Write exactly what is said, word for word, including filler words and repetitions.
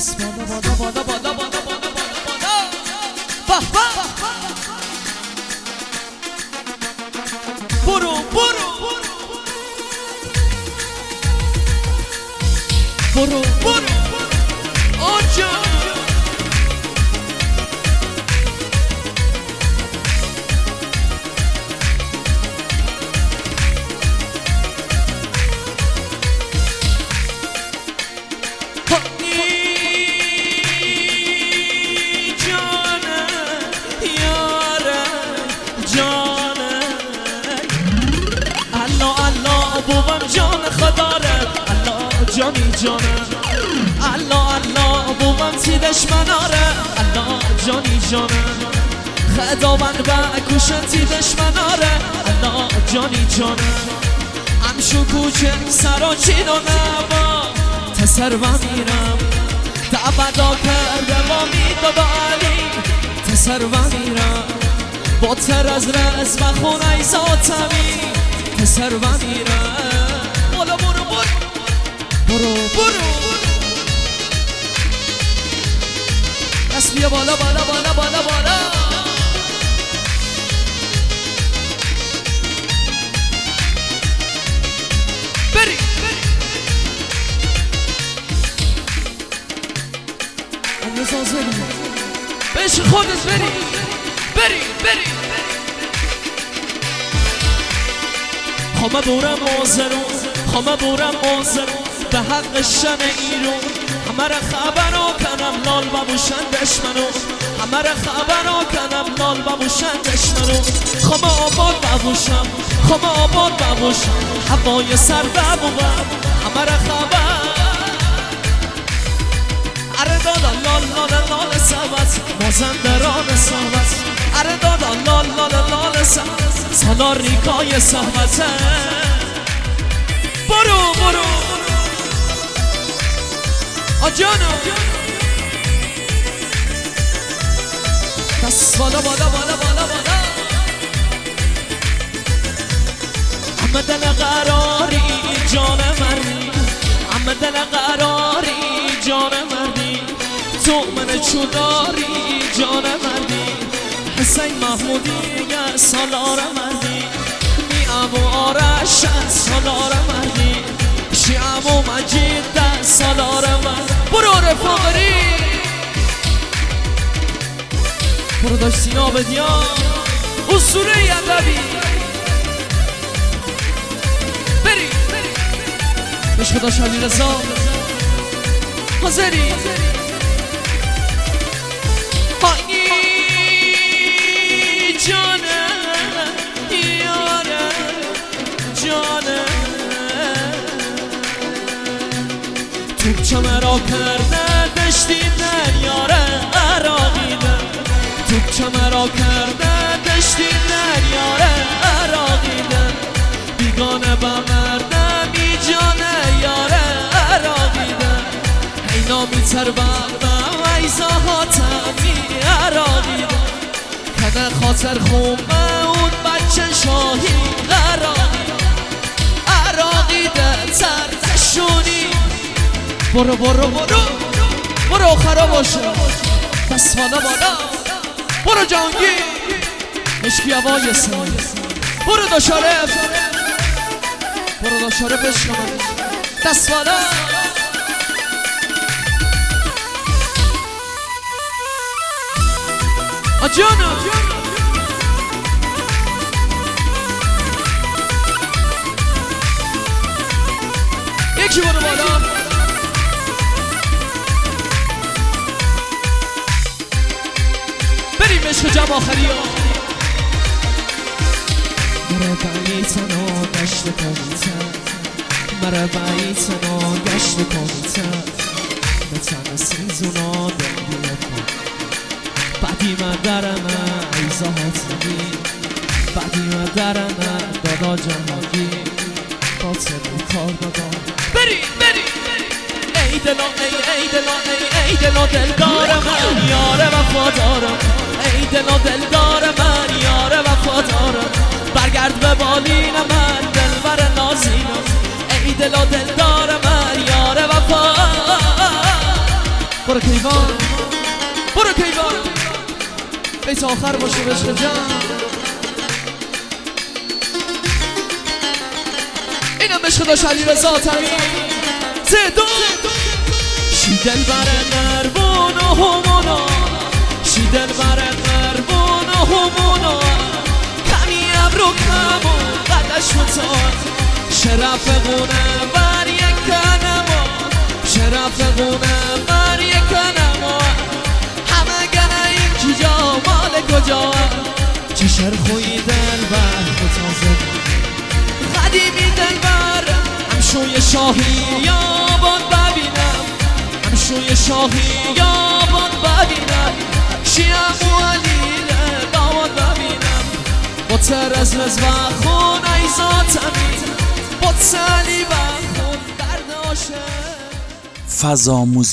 دست بالا بالا بالا بالا بالا بالا بالا بالا برو برو برو برو آجا بوبم جان خداره الله جانی جانه الله الله بوبم تیدش مناره الله جانی جانه خداوند با کوشن تیدش مناره الله جانی جانه امشو کوچه سرا چینو نبا تسر و میرم دعبدا کرده با میدو با علی تسر و میرم با تر از رز و خونه ذاتمی تسر و میرم بالا برو برو برو برو دست بیا بالا بالا بالا بالا بالا بری انداز آزری بهش خودت بری بری بری خمه بورم آزرون خمه بورم آزرون به حق شن ایرون همه را خبرا کنم لال ببوشن دشمنو همه را خبرا کنم لال ببوشن دشمنو خمه آباد ببوشم خمه آباد ببوشم هوای سر ببوم همه را خبر اره دادا لال لال لال سبت مازندران صحبت اره دادا لال لال لال سبت سالار ریکای صحبته برو برو آجانو دست بالا بالا بالا بالا بالا همه دل قراری جان مردی همه دل قراری جان مردی تو من چوداری جان مردی حسین محمودی سالار مردی میام و آرش سالار مردی شیعم و مجید سالار مردی برو رفاقری برو داشت سینا بدیان اسطوره ادبی بری بشک داشت علی رضا حاضری جانه یاره جانه توپ مرا کرده دشتی دریاره عراقیده توپ مرا کرده دشتی دریاره عراقیده بیگانه با مرده بی جانه یاره عراقیده اینا میتر بردم ایزا حاتمی عراقیده کنه خاطر خومه اون بچه شاهی عراقی عراقیده تردشونی برو برو برو برو خراب باشه دست بالا بالا برو جانگی مشکی هوای سر برو داشارف برو داشارف عشق دست بالا آجانا یکی برو بالا بریم عشق جمع آخری ها مرا بعیتن و گشت کنیتن مرا بعیتن و گشت کنیتن به تن سیزونا دنگی کن بعدی من درم ایزا حاتمی بعدی من درم دادا جهانگی باطل کار دادا بری بری ای دلا ای ای دلا ای ای دلا دلدار من یار وفادارم ای دلا دلدار من یار وفادارم برگرد به بالین من دلبر نازینم ای دلا دلدار من یار وفادارم برو کیوان برو کیوان بیت آخر باشه عشق جان اینم عشق داشت علی رضا تمی سه دو شی دل بر قربون و همونا شی دل بر قربون و همونا کمی ابرو کمون قدش متان شرف قونه بر یک کنما شرف قونه بر یک کنما همه گنه این کجا مال کجا چشر خوی دل بر خطازه قدیمی دل بر همشوی شاهی یابان ببینم همشوی شاهی یابان ببینم شیعم و علیل داماد ببینم با ترز رز و خون ایزاتمی با تلی و خون برداشت فضا موزیک